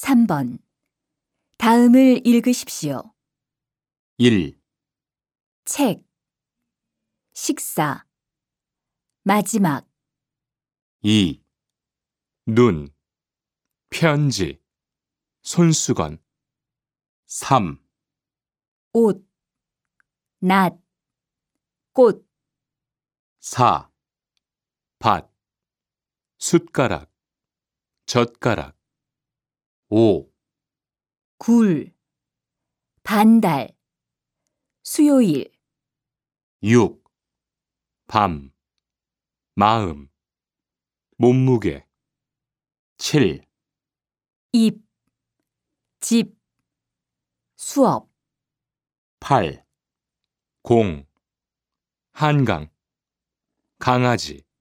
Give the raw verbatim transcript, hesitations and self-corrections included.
삼 번. 다음을 읽으십시오. 일. 책, 식사, 마지막. 이. 눈, 편지, 손수건. 삼. 옷, 낫, 꽃. 사. 밭, 숟가락, 젓가락. 오. 굴, 반달, 수요일. 육. 밤, 마음, 몸무게. 칠. 입, 집, 수업. 팔. 공, 한강, 강아지.